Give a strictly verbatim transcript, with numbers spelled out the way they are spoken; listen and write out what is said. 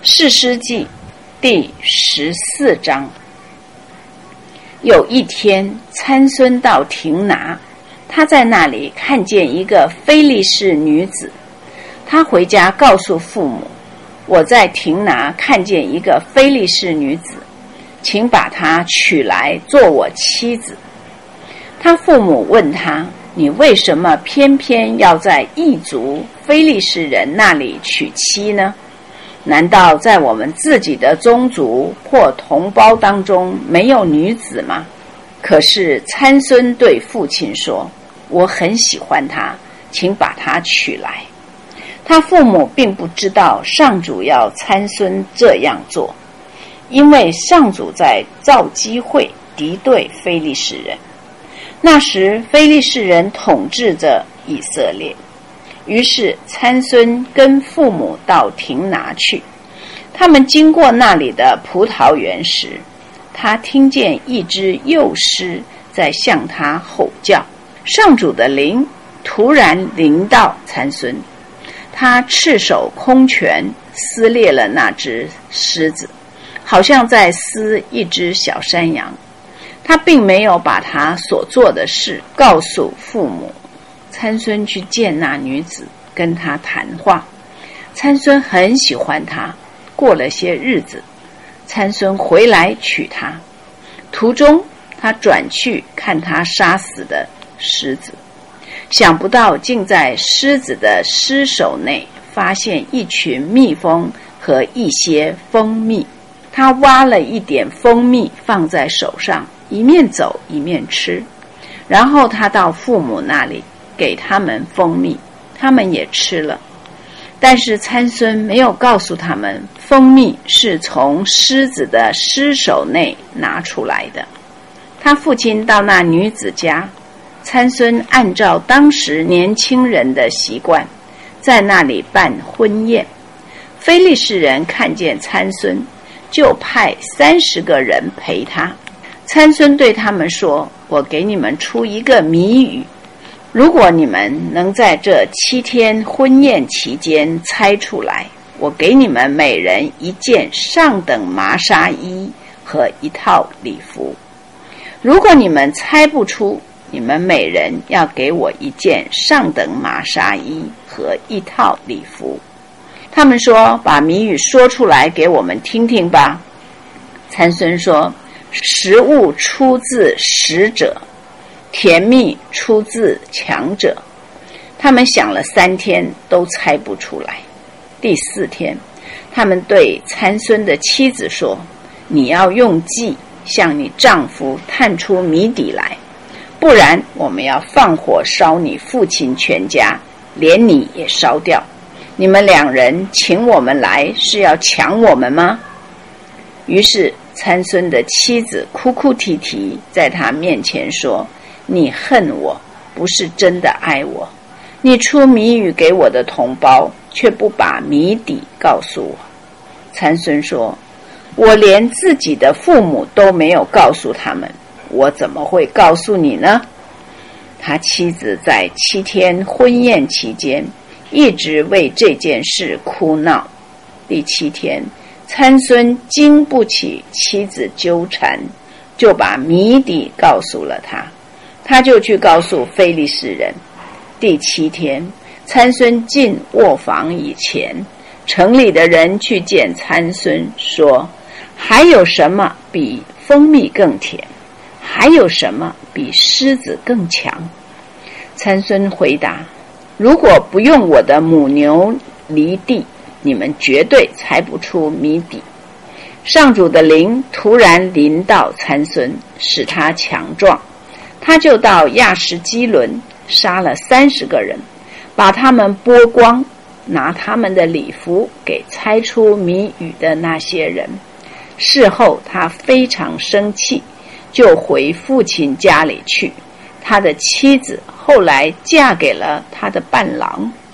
士师记第十四章。有一天，参孙到亭拿，他在那里看见一个非利士女子。他回家告诉父母，我在亭拿看见一个非利士女子，请把她娶来做我妻子。他父母问他，你为什么偏偏要在异族非利士人那里娶妻呢？难道在我们自己的宗族或同胞当中没有女子吗？可是参孙对父亲说，我很喜欢她，请把她娶来。他父母并不知道上主要参孙这样做，因为上主在造机会敌对非利士人。那时非利士人统治着以色列，于是参孙跟父母到亭拿去。他们经过那里的葡萄园时，他听见一只幼狮在向他吼叫。上主的灵突然临到参孙，他赤手空拳撕裂了那只狮子，好像在撕一只小山羊。他并没有把他所做的事告诉父母。参孙去见那女子，跟她谈话。参孙很喜欢她。过了些日子，参孙回来娶她。途中他转去看他杀死的狮子，想不到竟在狮子的尸首内发现一群蜜蜂和一些蜂蜜。他挖了一点蜂蜜放在手上，一面走一面吃。然后他到父母那里给他们蜂蜜，他们也吃了。但是参孙没有告诉他们，蜂蜜是从狮子的尸首内拿出来的。他父亲到那女子家，参孙按照当时年轻人的习惯，在那里办婚宴。非利士人看见参孙，就派三十个人陪他。参孙对他们说，我给你们出一个谜语，如果你们能在这七天婚宴期间猜出来，我给你们每人一件上等麻纱衣和一套礼服。如果你们猜不出，你们每人要给我一件上等麻纱衣和一套礼服。他们说，把谜语说出来给我们听听吧。参孙说，食物出自食者，甜蜜出自强者。他们想了三天都猜不出来。第四天，他们对参孙的妻子说，你要用计向你丈夫探出谜底来，不然我们要放火烧你父亲全家，连你也烧掉。你们两人请我们来是要抢我们吗？于是参孙的妻子哭哭啼啼在他面前说，你恨我，不是真的爱我。你出谜语给我的同胞，却不把谜底告诉我。参孙说，我连自己的父母都没有告诉他们，我怎么会告诉你呢？他妻子在七天婚宴期间，一直为这件事哭闹。第七天，参孙经不起妻子纠缠，就把谜底告诉了他。他就去告诉非利士人。第七天，参孙进卧房以前，城里的人去见参孙，说，还有什么比蜂蜜更甜？还有什么比狮子更强？参孙回答，如果不用我的母牛犁地，你们绝对猜不出谜底。上主的灵突然临到参孙，使他强壮。他就到亚什基伦杀了三十个人，把他们剥光，拿他们的礼服给猜出谜语的那些人。事后他非常生气，就回父亲家里去。他的妻子后来嫁给了他的伴郎。